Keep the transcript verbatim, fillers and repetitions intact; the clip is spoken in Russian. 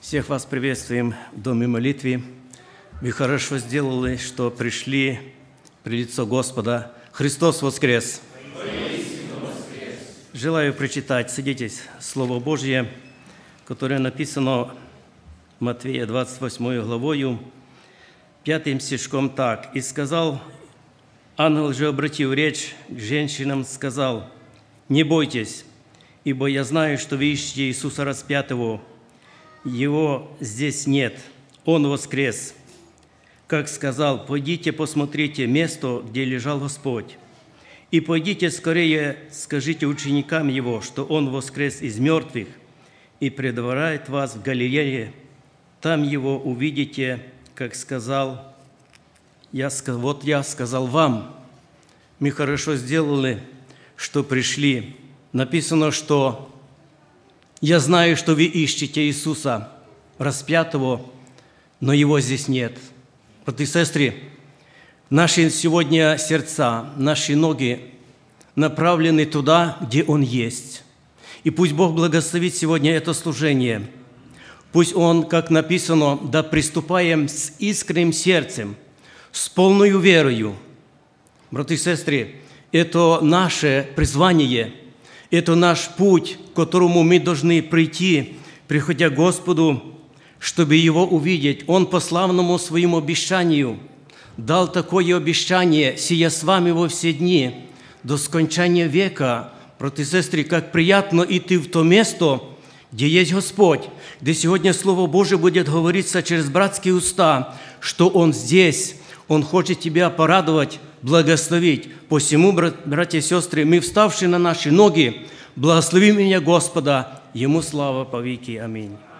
Всех вас приветствуем в Доме молитвы. Вы хорошо сделали, что пришли при лицо Господа. Христос воскрес! Желаю прочитать, садитесь, Слово Божье, которое написано Матвея двадцать восьмой главою, пятым стишком так. «И сказал, ангел же, обратив речь к женщинам, сказал: не бойтесь, ибо я знаю, что вы ищете Иисуса распятого. Его здесь нет, Он воскрес. Как сказал, пойдите посмотрите место, где лежал Господь. И пойдите скорее, скажите ученикам Его, что Он воскрес из мертвых и предваряет вас в Галилее. Там Его увидите, как сказал, я, вот я сказал вам». Мы хорошо сделали, что пришли. Написано, что «Я знаю, что вы ищете Иисуса распятого, но Его здесь нет». Братья и сестры, наши сегодня сердца, наши ноги направлены туда, где Он есть. И пусть Бог благословит сегодня это служение. Пусть Он, как написано, да приступаем с искренним сердцем, с полной верою. Братья и сестры, это наше призвание, это наш путь, к которому мы должны прийти, приходя к Господу, чтобы Его увидеть. Он по славному Своему обещанию дал такое обещание, сия с вами во все дни, до скончания века. Братья и сестры, как приятно идти в то место, где есть Господь, где сегодня Слово Божие будет говориться через братские уста, что Он здесь, Он хочет тебя порадовать, благословить. Посему, братья и сестры, мы, вставшие на наши ноги, благослови меня Господа, Ему слава по веки. Аминь.